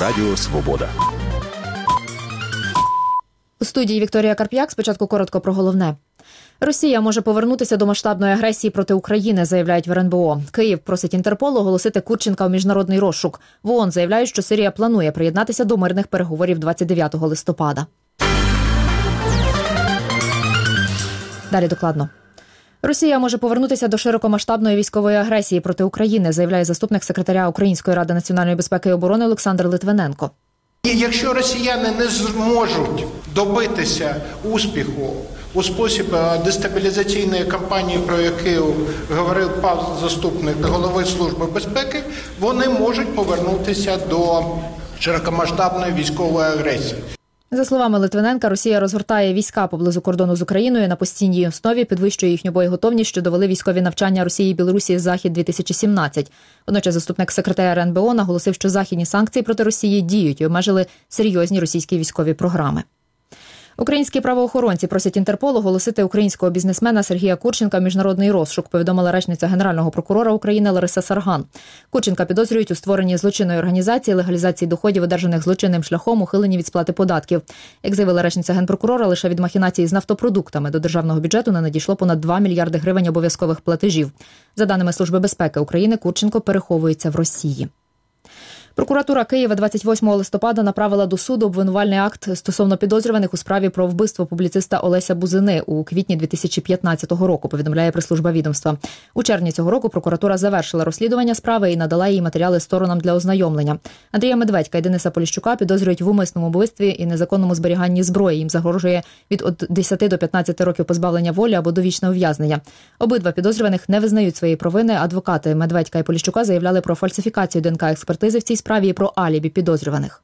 Радіо Свобода. У студії Вікторія Карп'як. Спочатку коротко про головне. Росія може повернутися до масштабної агресії проти України, заявляють в РНБО. Київ просить Інтерпол оголосити Курченка в міжнародний розшук. В ООН заявляють, що Сирія планує приєднатися до мирних переговорів 29 листопада. Далі докладно. Росія може повернутися до широкомасштабної військової агресії проти України, заявляє заступник секретаря Української ради національної безпеки і оборони Олександр Литвиненко. І якщо росіяни не зможуть добитися успіху у спосіб дестабілізаційної кампанії, про яку говорив пан заступник голови Служби безпеки, вони можуть повернутися до широкомасштабної військової агресії. За словами Литвиненка, Росія розгортає війська поблизу кордону з Україною на постійній основі, підвищує їхню боєготовність, що довели військові навчання Росії і Білорусі «Захід-2017». Водночас заступник секретаря РНБО наголосив, що західні санкції проти Росії діють і обмежили серйозні російські військові програми. Українські правоохоронці просять Інтерпол оголосити українського бізнесмена Сергія Курченка в міжнародний розшук, повідомила речниця Генерального прокурора України Лариса Сарган. Курченка підозрюють у створенні злочинної організації, легалізації доходів, одержаних злочинним шляхом, ухиленні від сплати податків. Як заявила речниця Генпрокурора, лише від махінації з нафтопродуктами до державного бюджету не надійшло понад 2 мільярди гривень обов'язкових платежів. За даними Служби безпеки України, Курченко переховується в Росії. Прокуратура Києва 28 листопада направила до суду обвинувальний акт стосовно підозрюваних у справі про вбивство публіциста Олеся Бузини у квітні 2015 року, повідомляє прес-служба відомства. У червні цього року прокуратура завершила розслідування справи і надала їй матеріали сторонам для ознайомлення. Андрія Медведька і Дениса Поліщука підозрюють в умисному вбивстві і незаконному зберіганні зброї. Їм загрожує від 10 до 15 років позбавлення волі або довічне ув'язнення. Обидва підозрюваних не визнають своєї провини. Адвокати Медведька і Поліщука заявляли про фальсифікацію ДНК-експертизи в цій справі і про алібі підозрюваних.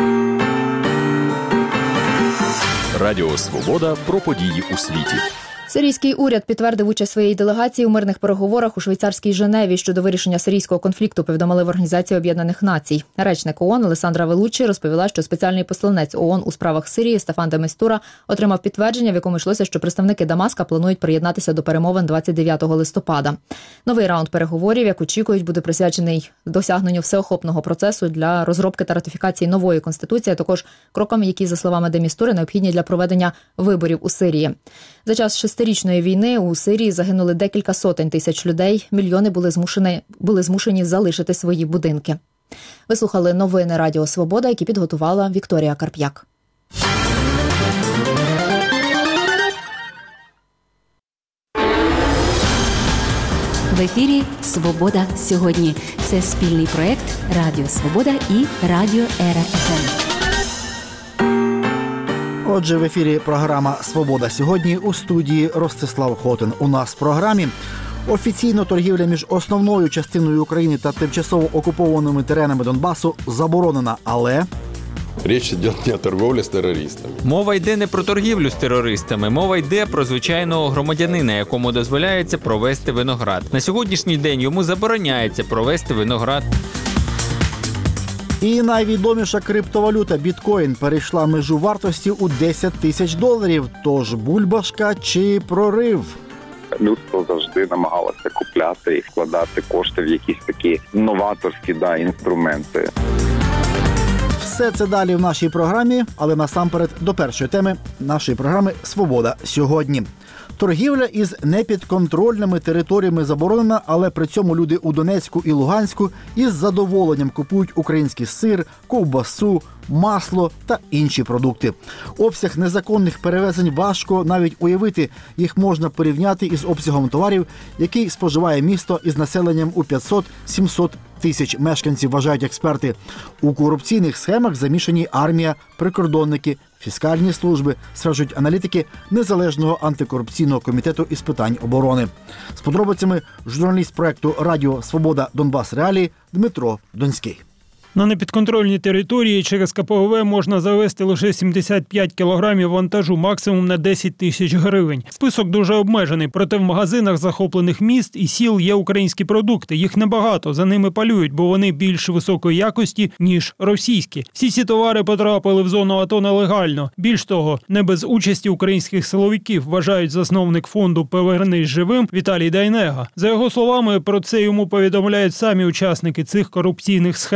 Радіо Свобода про події у світі. Сирійський уряд підтвердив участь своєї делегації у мирних переговорах у швейцарській Женеві щодо вирішення сирійського конфлікту, повідомили в Організації Об'єднаних Націй. Речник ООН Алесандра Велуччі розповіла, що спеціальний посланець ООН у справах Сирії Стафан де Містура отримав підтвердження, в якому йшлося, що представники Дамаска планують приєднатися до перемовин 29 листопада. Новий раунд переговорів, як очікують, буде присвячений досягненню всеохопного процесу для розробки та ратифікації нової конституції, а також крокам, які, за словами де Містури, необхідні для проведення виборів у Сирії. За час шестирічної війни у Сирії загинули декілька сотень тисяч людей, мільйони були змушені залишити свої будинки. Ви слухали новини Радіо Свобода, які підготувала Вікторія Карп'як. В ефірі «Свобода сьогодні». Це спільний проєкт Радіо Свобода і Радіо ЕРА-ФМ. Отже, в ефірі програма «Свобода сьогодні», у студії Ростислав Хотин. У нас в програмі офіційно торгівля між основною частиною України та тимчасово окупованими теренами Донбасу заборонена, але... Річ йде не о торговлі з терористами. Мова йде не про торгівлю з терористами, мова йде про звичайного громадянина, якому дозволяється провести виноград. На сьогоднішній день йому забороняється провести виноград. І найвідоміша криптовалюта біткоін перейшла межу вартості у $10 тисяч. Тож бульбашка чи прорив? Людство завжди намагалося купляти і вкладати кошти в якісь такі новаторські інструменти. Все це далі в нашій програмі, але насамперед до першої теми нашої програми «Свобода сьогодні». Торгівля із непідконтрольними територіями заборонена, але при цьому люди у Донецьку і Луганську із задоволенням купують український сир, ковбасу, масло та інші продукти. Обсяг незаконних перевезень важко навіть уявити. Їх можна порівняти із обсягом товарів, який споживає місто із населенням у 500-700 тисяч мешканців, вважають експерти. У корупційних схемах замішані армія, прикордонники, фіскальні служби, стверджують аналітики Незалежного антикорупційного комітету із питань оборони. З подробицями журналіст проєкту «Радіо Свобода Донбас Реалії» Дмитро Донський. На непідконтрольній території через КПВВ можна завезти лише 75 кілограмів вантажу, максимум на 10 тисяч гривень. Список дуже обмежений, проте в магазинах захоплених міст і сіл є українські продукти. Їх небагато, за ними полюють, бо вони більш високої якості, ніж російські. Всі ці товари потрапили в зону АТО нелегально. Більш того, не без участі українських силовиків, вважають засновник фонду «Повернись живим» Віталій Дайнега. За його словами, про це йому повідомляють самі учасники цих корупційних схем.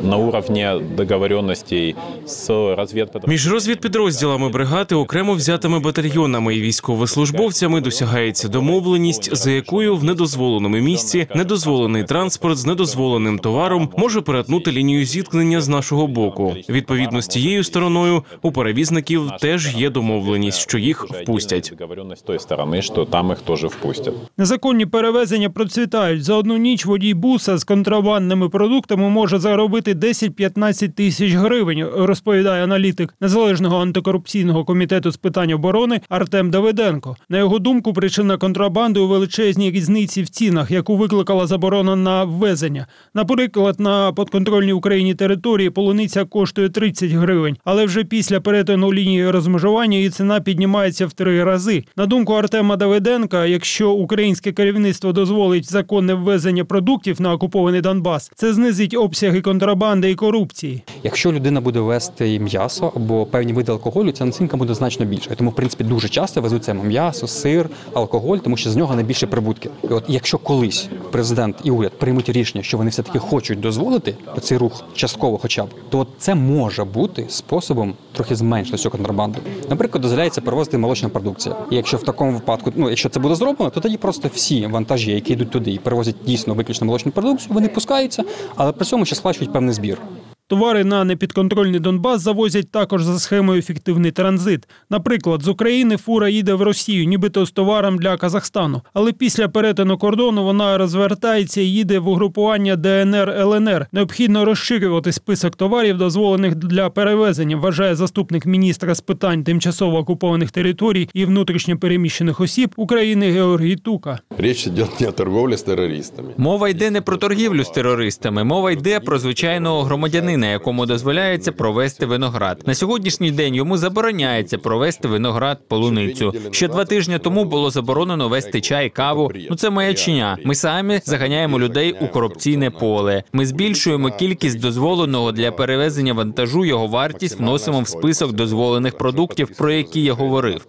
на уровне договоренностей с разведподрозділами. Між розвідпідрозділами бригади, окремо взятими батальйонами і військовослужбовцями досягається домовленість, за якою в недозволеному місці недозволений транспорт з недозволеним товаром може перетнути лінію зіткнення з нашого боку. Відповідно, з цією стороною у перевізників теж є домовленість, що їх впустять. Договоренность з тої сторони, що там їх теж впустять. Незаконні перевезення процвітають. За одну ніч водій буса з контрабандними продуктами може заробити 10-15 тисяч гривень, розповідає аналітик Незалежного антикорупційного комітету з питань оборони Артем Давиденко. На його думку, причина контрабанди у величезній різниці в цінах, яку викликала заборона на ввезення. Наприклад, на підконтрольній Україні території полуниця коштує 30 гривень, але вже після перетину лінії розмежування її ціна піднімається в 3 рази. На думку Артема Давиденка, якщо українське керівництво дозволить законне ввезення продуктів на окупований Донбас, це знизить обсяги контрабанди і корупції. Якщо людина буде везти м'ясо або певні види алкоголю, ця націнка буде значно більша. Тому, в принципі, дуже часто везуть саме м'ясо, сир, алкоголь, тому що з нього найбільше прибутки. І от якщо колись президент і уряд приймуть рішення, що вони все-таки хочуть дозволити цей рух частково хоча б, то це може бути способом трохи зменшити цю контрабанду. Наприклад, дозволяється перевозити молочну продукцію. І якщо в такому випадку, якщо це буде зроблено, то тоді просто всі вантажі, які йдуть туди і перевозять дійсно виключно молочну продукцію, вони пускаються, але при цьому ще сплачують певний збір. Товари на непідконтрольний Донбас завозять також за схемою «фіктивний транзит». Наприклад, з України фура їде в Росію, нібито з товаром для Казахстану. Але після перетину кордону вона розвертається і їде в угрупування ДНР-ЛНР. Необхідно розширювати список товарів, дозволених для перевезення, вважає заступник міністра з питань тимчасово окупованих територій і внутрішньо переміщених осіб України Георгій Тука. Річ йде не про торговлю з терористами. Мова йде не про торгівлю з терористами, мова йде про звичайного громадянина, якому дозволяється провести виноград. На сьогоднішній день йому забороняється провести виноград, полуницю. Ще 2 тижні тому було заборонено вести чай, каву. Це маячня. Ми самі заганяємо людей у корупційне поле. Ми збільшуємо кількість дозволеного для перевезення вантажу, його вартість вносимо в список дозволених продуктів, про які я говорив.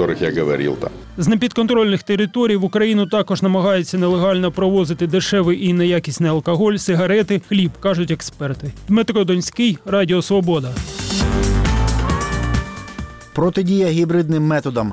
З непідконтрольних територій в Україну також намагаються нелегально провозити дешевий і неякісний алкоголь, сигарети, хліб, кажуть експерти. Дмитро Донський, Радіо Свобода. Протидія гібридним методам,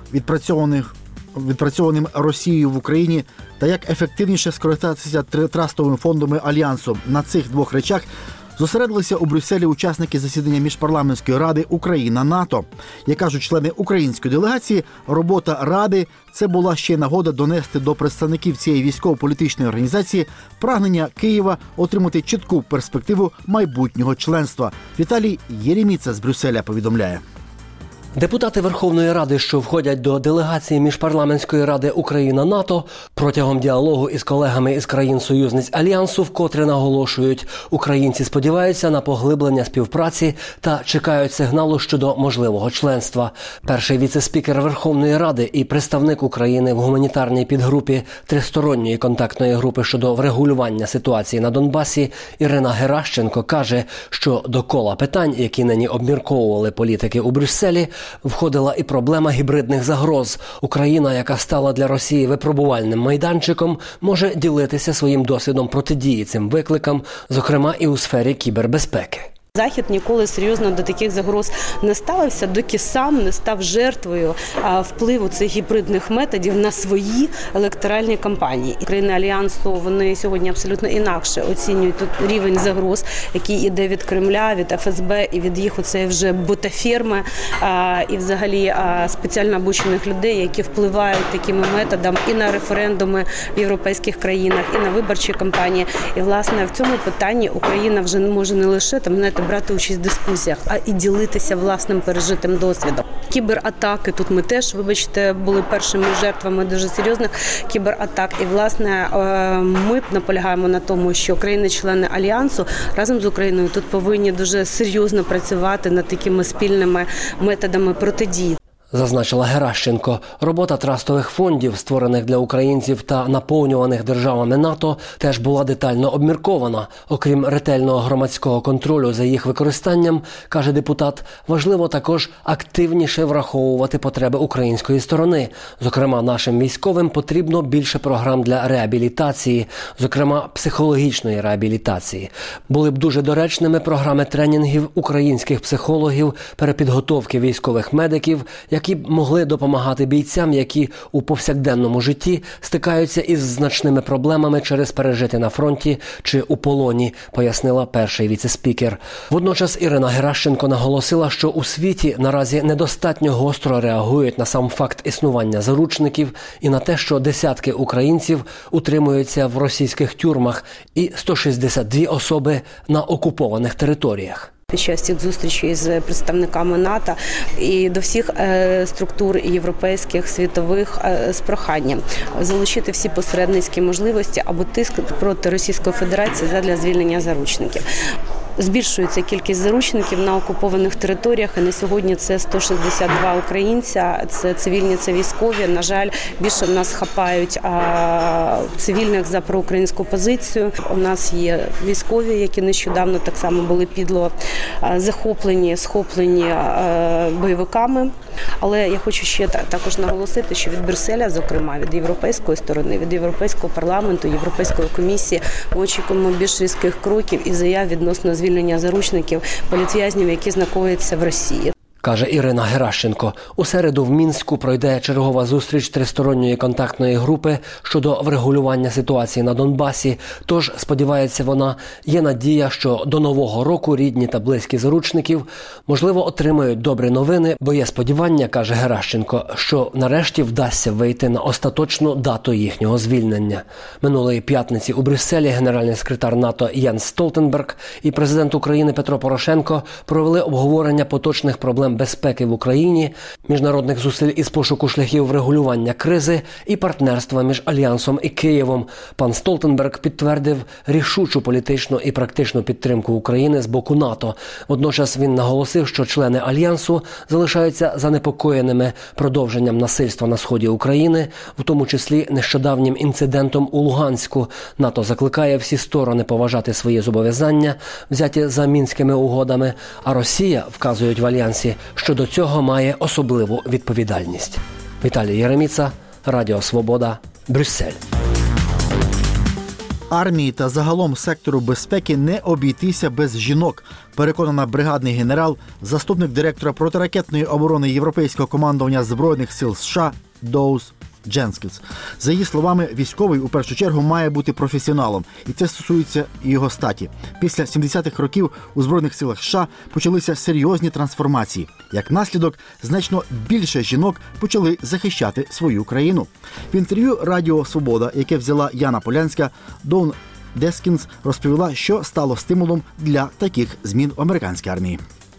відпрацьованим Росією в Україні, та як ефективніше скористатися трастовими фондами Альянсу. На цих 2 речах зосередилися у Брюсселі учасники засідання Міжпарламентської ради Україна-НАТО. Як кажуть члени української делегації, робота Ради – це була ще нагода донести до представників цієї військово-політичної організації прагнення Києва отримати чітку перспективу майбутнього членства. Віталій Єреміца з Брюсселя повідомляє. Депутати Верховної Ради, що входять до делегації Міжпарламентської ради Україна-НАТО, протягом діалогу із колегами із країн-союзниць Альянсу вкотре наголошують, українці сподіваються на поглиблення співпраці та чекають сигналу щодо можливого членства. Перший віце-спікер Верховної Ради і представник України в гуманітарній підгрупі Тристоронньої контактної групи щодо врегулювання ситуації на Донбасі Ірина Геращенко каже, що до кола питань, які нині обмірковували політики у Брюсселі, входила і проблема гібридних загроз. Україна, яка стала для Росії випробувальним майданчиком, може ділитися своїм досвідом протидії цим викликам, зокрема і у сфері кібербезпеки. Захід ніколи серйозно до таких загроз не ставився, доки сам не став жертвою впливу цих гібридних методів на свої електоральні кампанії. Країни Альянсу, вони сьогодні абсолютно інакше оцінюють тут рівень загроз, який іде від Кремля, від ФСБ і від їх оцеї вже ботаферми і взагалі спеціально обучених людей, які впливають такими методами і на референдуми в європейських країнах, і на виборчі кампанії. І, власне, в цьому питанні Україна вже не може не лише брати участь в дискусіях, а і ділитися власним пережитим досвідом. Кібератаки, тут ми теж, вибачте, були першими жертвами дуже серйозних кібератак. І, власне, ми наполягаємо на тому, що країни-члени Альянсу разом з Україною тут повинні дуже серйозно працювати над такими спільними методами протидії. Зазначила Геращенко, робота трастових фондів, створених для українців та наповнюваних державами НАТО, теж була детально обміркована. Окрім ретельного громадського контролю за їх використанням, каже депутат, важливо також активніше враховувати потреби української сторони. Зокрема, нашим військовим потрібно більше програм для реабілітації, зокрема психологічної реабілітації. Були б дуже доречними програми тренінгів українських психологів, перепідготовки військових медиків, які б могли допомагати бійцям, які у повсякденному житті стикаються із значними проблемами через пережити на фронті чи у полоні, пояснила перший віце-спікер. Водночас Ірина Геращенко наголосила, що у світі наразі недостатньо гостро реагують на сам факт існування заручників і на те, що десятки українців утримуються в російських тюрмах і 162 особи на окупованих територіях. Під час цих зустрічей з представниками НАТО і до всіх структур європейських, світових з проханням залучити всі посередницькі можливості або тиск проти Російської Федерації задля звільнення заручників. Збільшується кількість заручників на окупованих територіях, і на сьогодні це 162 українця, це цивільні, це військові. На жаль, більше в нас хапають цивільних за проукраїнську позицію. У нас є військові, які нещодавно так само були підло схоплені бойовиками. Але я хочу ще також наголосити, що від Брюсселя, зокрема від європейської сторони, від Європейського парламенту, Європейської комісії, ми очікуємо більш різких кроків і заяв відносно звільнення заручників, політв'язнів, які знаходяться в Росії. Каже Ірина Геращенко, у середу в Мінську пройде чергова зустріч тристоронньої контактної групи щодо врегулювання ситуації на Донбасі. Тож, сподівається вона, є надія, що до Нового року рідні та близькі заручників, можливо, отримають добрі новини, бо є сподівання, каже Геращенко, що нарешті вдасться вийти на остаточну дату їхнього звільнення. Минулої п'ятниці у Брюсселі генеральний секретар НАТО Єнс Столтенберг і президент України Петро Порошенко провели обговорення поточних проблем безпеки в Україні, міжнародних зусиль із пошуку шляхів врегулювання кризи і партнерства між Альянсом і Києвом. Пан Столтенберг підтвердив рішучу політичну і практичну підтримку України з боку НАТО. Водночас він наголосив, що члени Альянсу залишаються занепокоєними продовженням насильства на сході України, в тому числі нещодавнім інцидентом у Луганську. НАТО закликає всі сторони поважати свої зобов'язання, взяті за Мінськими угодами, а Росія, вказують в Альянсі, що до цього має особливу відповідальність. Віталій Єреміца, Радіо Свобода, Брюссель. Армії та загалом сектору безпеки не обійтися без жінок, переконана бригадний генерал, заступник директора протиракетної оборони Європейського командування Збройних сил США Доуз Дженкінс. За її словами, військовий у першу чергу має бути професіоналом, і це стосується і його статі. Після 70-х років у Збройних силах США почалися серйозні трансформації. Як наслідок, значно більше жінок почали захищати свою країну. В інтерв'ю Радіо Свобода, яке взяла Яна Полянська, Доун Дженкінс розповіла, що стало стимулом для таких змін в американській армії.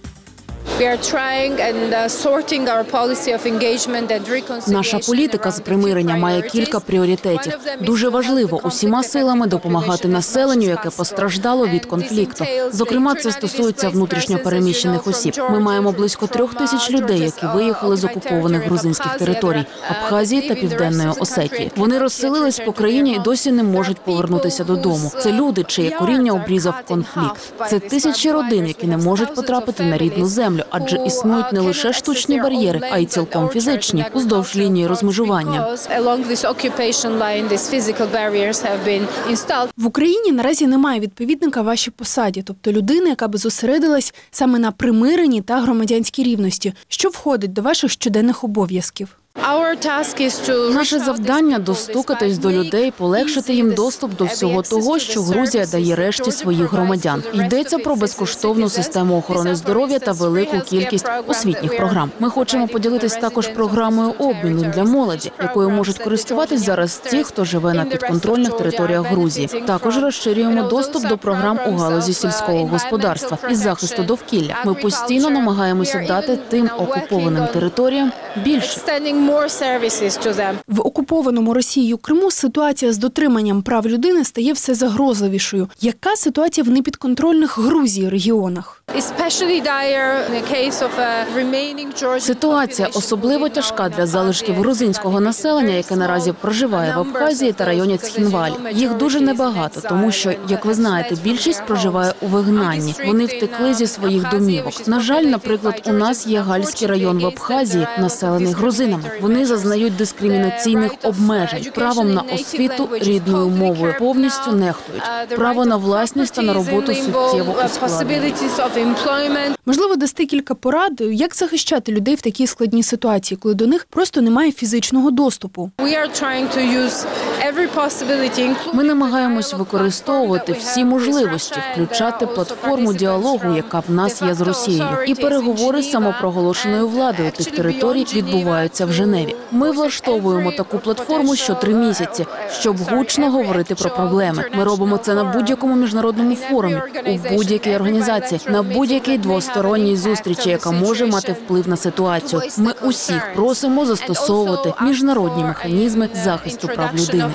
Наша політика з примирення має кілька пріоритетів. Дуже важливо усіма силами допомагати населенню, яке постраждало від конфлікту. Зокрема, це стосується внутрішньо переміщених осіб. Ми маємо близько 3000 людей, які виїхали з окупованих грузинських територій – Абхазії та Південної Осетії. Вони розселились по країні і досі не можуть повернутися додому. Це люди, чиє коріння обрізав конфлікт. Це тисячі родин, які не можуть потрапити на рідну землю, адже існують не лише штучні бар'єри, а й цілком фізичні, уздовж лінії розмежування. В Україні наразі немає відповідника вашій посаді, тобто людини, яка би зосередилась саме на примиренні та громадянській рівності. Що входить до ваших щоденних обов'язків? Наше завдання – достукатись до людей, полегшити їм доступ до всього того, що Грузія дає решті своїх громадян. Йдеться про безкоштовну систему охорони здоров'я та велику кількість освітніх програм. Ми хочемо поділитись також програмою обміну для молоді, якою можуть користуватись зараз ті, хто живе на підконтрольних територіях Грузії. Також розширюємо доступ до програм у галузі сільського господарства і захисту довкілля. Ми постійно намагаємося дати тим окупованим територіям більше. В окупованому Росією Криму ситуація з дотриманням прав людини стає все загрозливішою. Яка ситуація в непідконтрольних Грузії регіонах? Ситуація особливо тяжка для залишків грузинського населення, яке наразі проживає в Абхазії та районі Цхінваль. Їх дуже небагато, тому що, як ви знаєте, більшість проживає у вигнанні. Вони втекли зі своїх домівок. На жаль, наприклад, у нас є Гальський район в Абхазії, населений грузинами. Вони зазнають дискримінаційних обмежень. Правом на освіту рідною мовою повністю нехтують. Право на власність та на роботу суттєво ускладнюють. Можливо, дасте кілька порад, як захищати людей в такій складній ситуації, коли до них просто немає фізичного доступу. Ми намагаємось використовувати всі можливості, включати платформу діалогу, яка в нас є з Росією, і переговори з самопроголошеною владою тих територій відбуваються в Женеві. Ми влаштовуємо таку платформу що 3 місяці, щоб гучно говорити про проблеми. Ми робимо це на будь-якому міжнародному форумі, у будь-якій організації, на будь-якій двосторонній зустрічі, яка може мати вплив на ситуацію. Ми усіх просимо застосовувати міжнародні механізми захисту прав людини.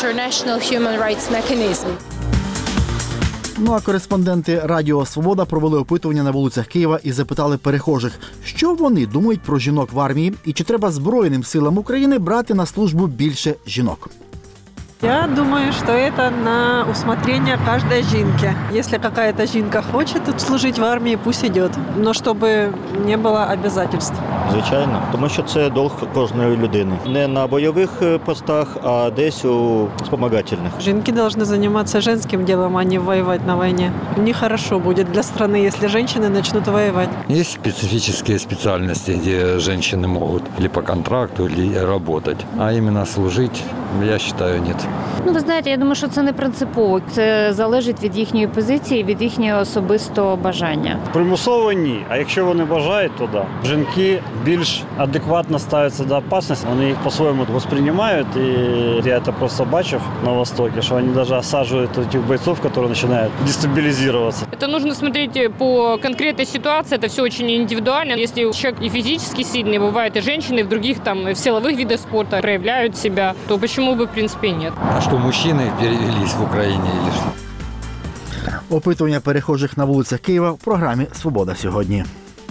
Ну а кореспонденти Радіо Свобода провели опитування на вулицях Києва і запитали перехожих, що вони думають про жінок в армії і чи треба Збройним силам України брати на службу більше жінок. Я думаю, что это на усмотрение каждой жінки. Если какая-то жінка хочет служить в армии, пусть идет. Но чтобы не было обязательств. Звичайно, тому що це долг кожної людини. Не на бойових постах, а десь у спомагательних. Жінки должны заниматься женским делом, а не воевать на войне. Нехорошо будет для страны, если женщины начнут воевать. Есть специфические специальности, где женщины могут или по контракту, или работать. А именно служить, я считаю, нет. Ну, ви знаєте, я думаю, що це не принципово. Це залежить від їхньої позиції, від їхнього особистого бажання. Примусово ні, а якщо вони бажають, то да. Жінки більш адекватно ставляться до опасності, вони їх по-своєму восприймають, і я це просто бачив на Востокі, що вони навіть осаджують тих бойців, які починають дестабилизироваться. Это нужно смотреть по конкретной ситуации, это все очень индивидуально. Если человек и физически сильный, бывает и женщины, и в других там в силовых видах спорта проявляют себя, то почему бы в принципе нет? А что, мужчины перевелись в Украине или что? Опитування перехожих на вулицях Києва в програмі «Свобода сьогодні».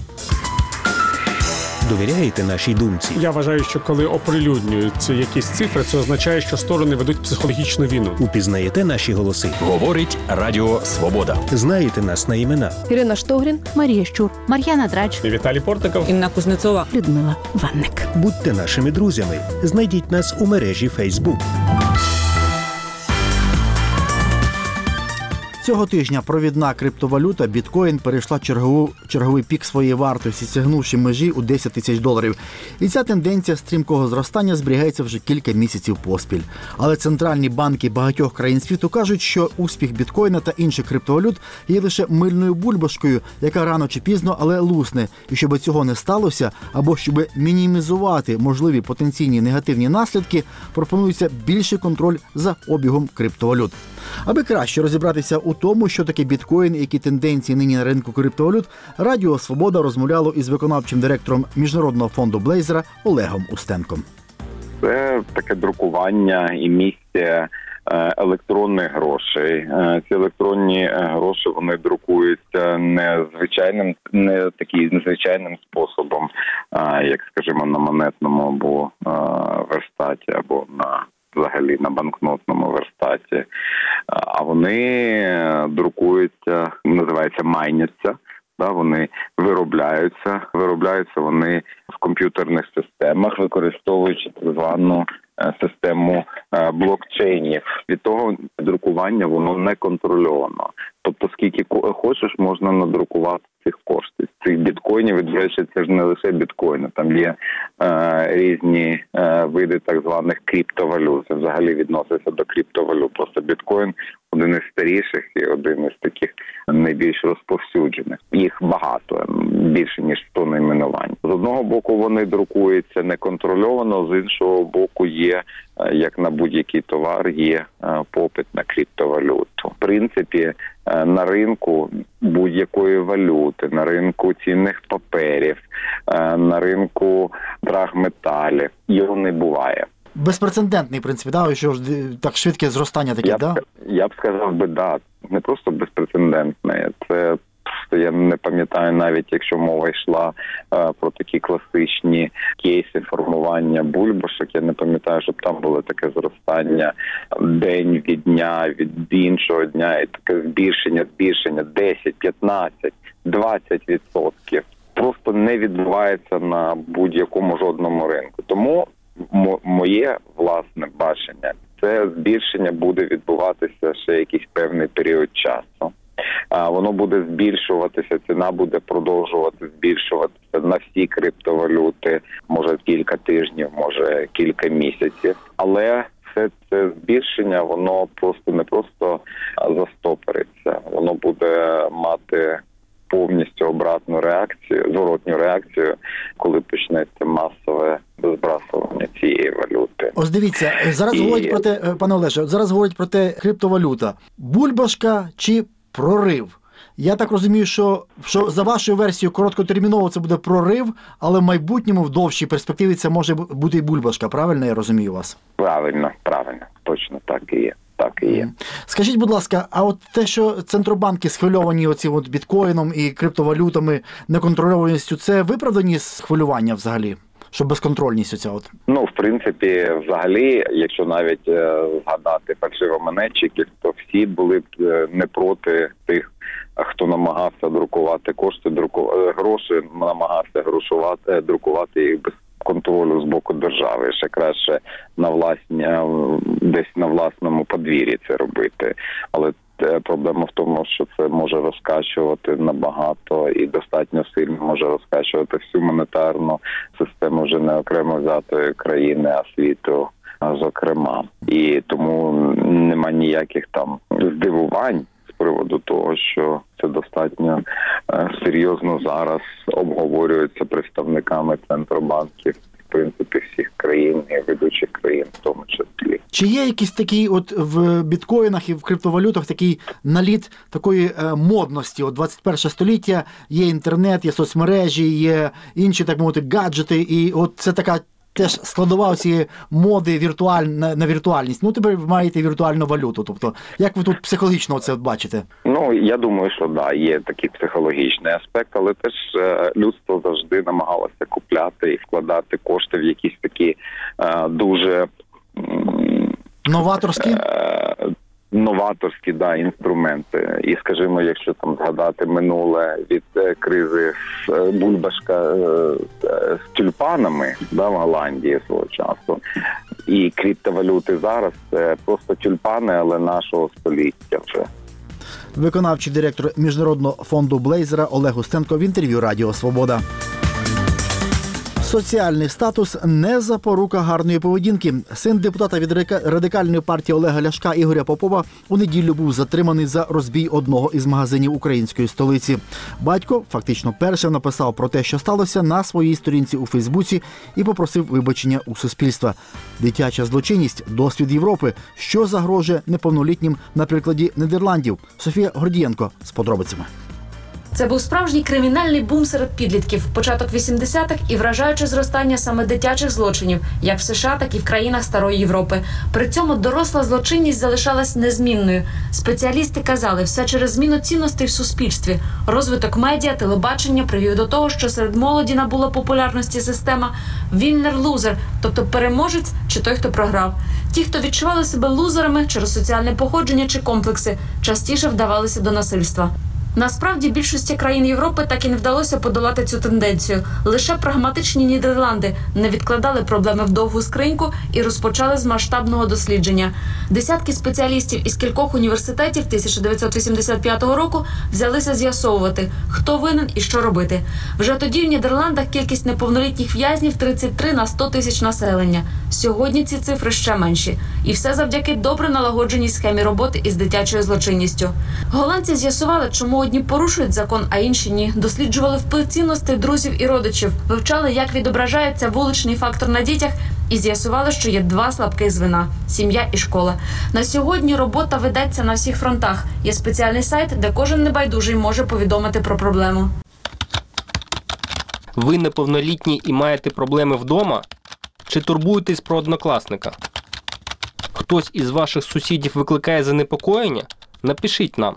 Довіряєте нашій думці? Я вважаю, що коли оприлюднюють якісь цифри, це означає, що сторони ведуть психологічну війну. Упізнаєте наші голоси? Говорить Радіо Свобода. Знаєте нас на імена? Ірина Штогрін, Марія Щур, Мар'яна Драч, Віталій Портиков, Інна Кузнецова, Людмила Ванник. Будьте нашими друзями. Знайдіть нас у мережі Facebook. Цього тижня провідна криптовалюта біткоін перейшла черговий пік своєї вартості, сягнувши межі у $10 тисяч. І ця тенденція стрімкого зростання зберігається вже кілька місяців поспіль. Але центральні банки багатьох країн світу кажуть, що успіх біткоїна та інших криптовалют є лише мильною бульбашкою, яка рано чи пізно, але лусне. І щоб цього не сталося, або щоб мінімізувати можливі потенційні негативні наслідки, пропонується більший контроль за обігом криптовалют. Аби краще розібратися у тому, що таке біткоін і які тенденції нині на ринку криптовалют, Радіо Свобода розмовляло із виконавчим директором Міжнародного фонду Блейзера Олегом Устенком. Це таке друкування і місце електронних грошей. Ці електронні гроші, вони друкуються не звичайним способом, як, скажімо, на монетному або верстаті, або взагалі на банкнотному верстаті, а вони друкуються, називається майняться, вони виробляються вони в комп'ютерних системах, використовуючи так звану систему блокчейнів. Від того друкування воно не контрольовано. Тобто скільки хочеш, можна надрукувати цих коштів. Цих біткоїнів, від речі, це ж не лише біткоїни. Там є різні види так званих криптовалют. Це взагалі відноситься до криптовалют. Просто біткоін один із старіших і один із таких найбільш розповсюджених. Їх багато, більше ніж 100 найменувань. З одного боку вони друкуються неконтрольовано, з іншого боку є, як на будь-який товар, є попит на криптовалюту. В принципі, на ринку будь-якої валюти, на ринку цінних паперів, на ринку драгметалів. Його не буває. Безпрецедентний, в принципі, да? Що ж так швидке зростання таке, Я б сказав би, не просто безпрецедентне, це я не пам'ятаю, навіть якщо мова йшла про такі класичні кейси формування бульбашок, я не пам'ятаю, щоб там було таке зростання день від дня, від іншого дня, і таке збільшення 10, 15, 20%. Просто не відбувається на будь-якому жодному ринку. Тому моє власне бачення, це збільшення буде відбуватися ще якийсь певний період часу. Воно буде збільшуватися, ціна буде продовжувати збільшуватися на всі криптовалюти, може кілька тижнів, може кілька місяців. Але все це збільшення, воно не просто застопориться, воно буде мати повністю зворотню реакцію, коли почнеться масове збрасування цієї валюти. Ось дивіться, зараз говорять про те, пане Олеже, зараз про те криптовалюта. Бульбашка чи прорив? Я так розумію, що за вашою версією короткотерміново це буде прорив, але в майбутньому, в довшій перспективі це може бути і бульбашка. Правильно я розумію вас? Правильно. Точно так і є. Скажіть, будь ласка, а от те, що центробанки схвильовані оцим біткоїном і криптовалютами, неконтрольованістю, це виправдані схвилювання взагалі? Що безконтрольність оця от? В принципі, взагалі, якщо навіть згадати фальшивомонетчиків, то всі були б не проти тих, хто намагався друкувати гроші, намагався друкувати їх без контролю з боку держави. Ще краще десь на власному подвір'ї це робити. Але проблема в тому, що це може розкачувати набагато і достатньо сильно може розкачувати всю монетарну систему вже не окремо взятої країни, а світу, зокрема. І тому нема ніяких там здивувань з приводу того, що це достатньо серйозно зараз обговорюється представниками центробанків, в принципі, всіх країн і ведучих країн в тому числі. Чи є якийсь такий от в біткоїнах і в криптовалютах такий наліт такої модності? От 21 століття, є інтернет, є соцмережі, є інші, так мовити, гаджети, і от це така теж складова цієї моди на віртуальність. Тепер ви маєте віртуальну валюту. Тобто, як ви тут психологічно це бачите? Я думаю, що є такий психологічний аспект, але теж людство завжди намагалося купляти і вкладати кошти в якісь такі дуже новаторські інструменти. І, скажімо, якщо там згадати минуле від кризи бульбашка з тюльпанами в Голландії свого часу, і криптовалюти зараз це просто тюльпани, але нашого століття вже. Виконавчий директор Міжнародного фонду Блейзера Олег Устенко в інтерв'ю Радіо Свобода. Соціальний статус – не запорука гарної поведінки. Син депутата від Радикальної партії Олега Ляшка Ігоря Попова у неділю був затриманий за розбій одного із магазинів української столиці. Батько фактично першим написав про те, що сталося, на своїй сторінці у Фейсбуці і попросив вибачення у суспільства. Дитяча злочинність – досвід Європи, що загрожує неповнолітнім на прикладі Нідерландів. Софія Гордієнко з подробицями. Це був справжній кримінальний бум серед підлітків, початок 80-х і вражаюче зростання саме дитячих злочинів, як в США, так і в країнах Старої Європи. При цьому доросла злочинність залишалась незмінною. Спеціалісти казали, все через зміну цінностей в суспільстві. Розвиток медіа, телебачення привів до того, що серед молоді набула популярності система «winner-loser», тобто переможець чи той, хто програв. Ті, хто відчували себе лузерами через соціальне походження чи комплекси, частіше вдавалися до насильства. Насправді, більшості країн Європи так і не вдалося подолати цю тенденцію. Лише прагматичні Нідерланди не відкладали проблеми в довгу скриньку і розпочали з масштабного дослідження. Десятки спеціалістів із кількох університетів 1985 року взялися з'ясовувати, хто винен і що робити. Вже тоді в Нідерландах кількість неповнолітніх в'язнів 33 на 100 тисяч населення. Сьогодні ці цифри ще менші. І все завдяки добре налагодженій схемі роботи із дитячою злочинністю. Голландці з'ясували, чому одні порушують закон, а інші ні. Досліджували вплив цінностей друзів і родичів. Вивчали, як відображається вуличний фактор на дітях І з'ясували, що є два слабких звена – сім'я і школа. На сьогодні робота ведеться на всіх фронтах. Є спеціальний сайт, де кожен небайдужий може повідомити про проблему. Ви неповнолітні і маєте проблеми вдома? Чи турбуєтесь про однокласника? Хтось із ваших сусідів викликає занепокоєння? Напишіть нам.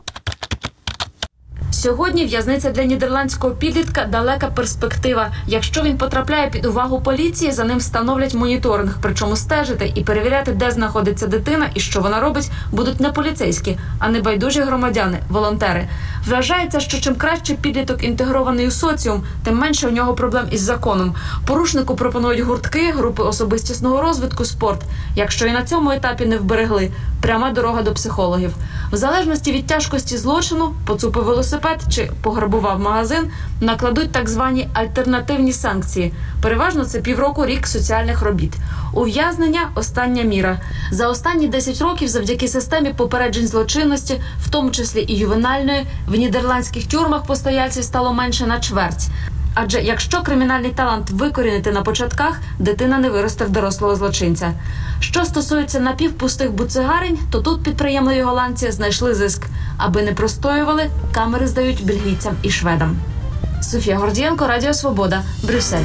Сьогодні в'язниця для нідерландського підлітка – далека перспектива. Якщо він потрапляє під увагу поліції, за ним встановлять моніторинг. Причому стежити і перевіряти, де знаходиться дитина і що вона робить, будуть не поліцейські, а небайдужі громадяни, волонтери. Вважається, що чим краще підліток інтегрований у соціум, тим менше у нього проблем із законом. Порушнику пропонують гуртки, групи особистісного розвитку, спорт. Якщо і на цьому етапі не вберегли – пряма дорога до психологів. В залежності від тяжкості злочину, поцупив велосипед чи пограбував магазин, накладуть так звані альтернативні санкції. Переважно це півроку-рік соціальних робіт. Ув'язнення – остання міра. За останні 10 років завдяки системі попереджень злочинності, в тому числі і ювенальної, в нідерландських тюрмах постояльців стало менше на чверть. Адже якщо кримінальний талант викорінити на початках, дитина не виросте в дорослого злочинця. Що стосується напівпустих буцегарень, то тут підприємливі голландці знайшли зиск. Аби не простоювали, камери здають бельгійцям і шведам. Софія Гордієнко, Радіо Свобода, Брюссель.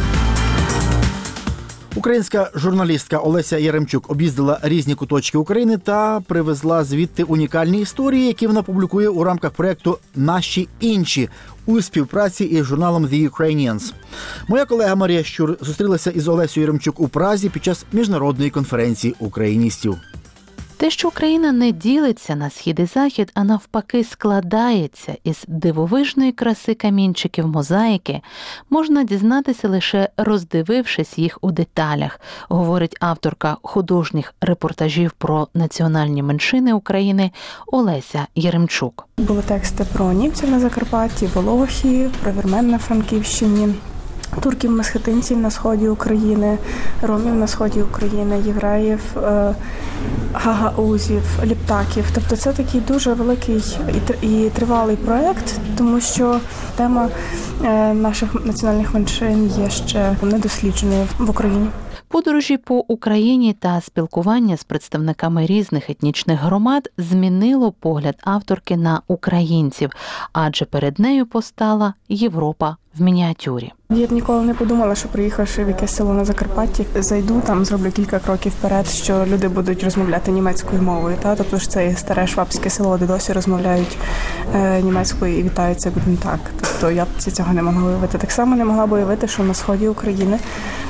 Українська журналістка Олеся Яремчук об'їздила різні куточки України та привезла звідти унікальні історії, які вона публікує у рамках проєкту «Наші інші» у співпраці із журналом The Ukrainians. Моя колега Марія Щур зустрілася із Олесею Яремчук у Празі під час міжнародної конференції україністів. Те, що Україна не ділиться на схід і захід, а навпаки складається із дивовижної краси камінчиків мозаїки, можна дізнатися лише роздивившись їх у деталях, говорить авторка художніх репортажів про національні меншини України Олеся Яремчук. Були тексти про німців на Закарпатті, волохів, про вірмен на Франківщині, турків-месхетинців на сході України, ромів на сході України, євреїв, гагаузів, ліптаків. Тобто це такий дуже великий і тривалий проєкт, тому що тема наших національних меншин є ще недослідженою в Україні. Подорожі по Україні та спілкування з представниками різних етнічних громад змінило погляд авторки на українців, адже перед нею постала Європа в мініатюрі. Я б ніколи не подумала, що приїхавши в якесь село на Закарпатті, зайду, там зроблю кілька кроків вперед, що люди будуть розмовляти німецькою мовою. Тобто ж це старе швабське село, де досі розмовляють німецькою і вітаються «Guten Tag». Тобто я б цього не могла уявити. Так само не могла б уявити, що на сході України,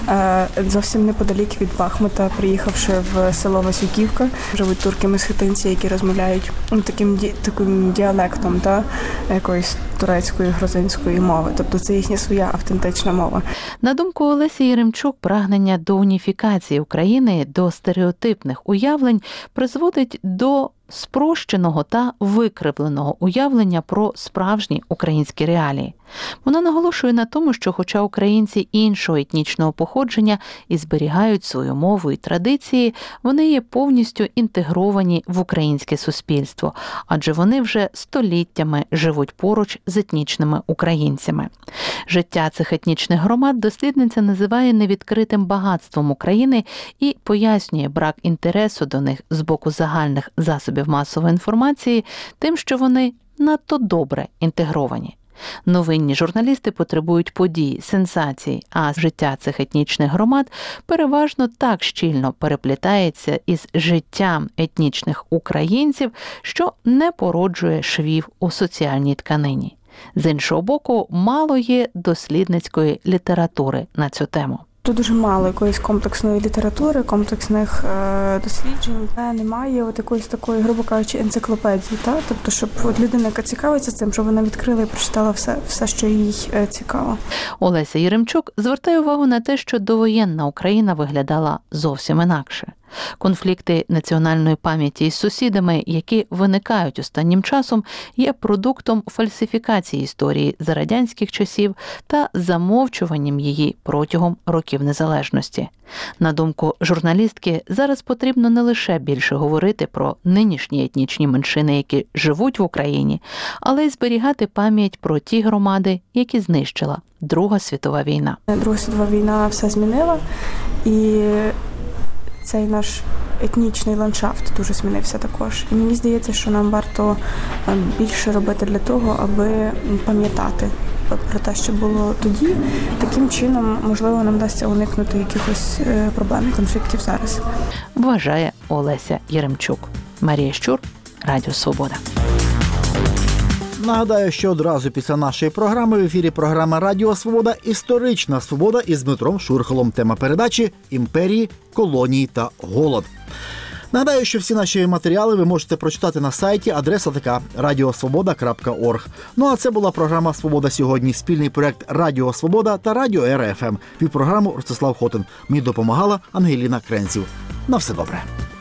зовсім неподалік від Бахмута, приїхавши в село Васюківка, живуть турки-месхетинці, які розмовляють таким діалектом якоїсь турецької, грузинської мови. Тобто це їхня своя автентична мова. На думку Олесі Яремчук, прагнення до уніфікації України, до стереотипних уявлень призводить до спрощеного та викривленого уявлення про справжні українські реалії. Вона наголошує на тому, що хоча українці іншого етнічного походження і зберігають свою мову і традиції, вони є повністю інтегровані в українське суспільство, адже вони вже століттями живуть поруч з етнічними українцями. Життя цих етнічних громад дослідниця називає невідкритим багатством України і пояснює брак інтересу до них з боку загальних засобів масової інформації тим, що вони надто добре інтегровані. Новинні журналісти потребують подій, сенсацій, а життя цих етнічних громад переважно так щільно переплітається із життям етнічних українців, що не породжує швів у соціальній тканині. З іншого боку, мало є дослідницької літератури на цю тему. Тут дуже мало якоїсь комплексної літератури, комплексних досліджень. Немає якоїсь такої, грубо кажучи, енциклопедії. Тобто, щоб людина, яка цікавиться цим, щоб вона відкрила і прочитала все, що їй цікаво. Олеся Яремчук звертає увагу на те, що довоєнна Україна виглядала зовсім інакше. Конфлікти національної пам'яті із сусідами, які виникають останнім часом, є продуктом фальсифікації історії за радянських часів та замовчуванням її протягом років незалежності. На думку журналістки, зараз потрібно не лише більше говорити про нинішні етнічні меншини, які живуть в Україні, але й зберігати пам'ять про ті громади, які знищила Друга світова війна. Друга світова війна все змінила, і цей наш етнічний ландшафт дуже змінився також. І мені здається, що нам варто більше робити для того, аби пам'ятати про те, що було тоді. Таким чином, можливо, нам вдасться уникнути якихось проблем і конфліктів зараз. Вважає Олеся Єремчук. Марія Щур, Радіо Свобода. Нагадаю, що одразу після нашої програми в ефірі програма «Радіо Свобода. Історична свобода» із Дмитром Шурхолом. Тема передачі «Імперії, колонії та голод». Нагадаю, що всі наші матеріали ви можете прочитати на сайті, адреса така – radiosvoboda.org. Ну а це була програма «Свобода сьогодні», спільний проєкт «Радіо Свобода» та «Радіо РФМ». Від програму Ростислав Хотин. Мені допомагала Ангеліна Кренців. На все добре.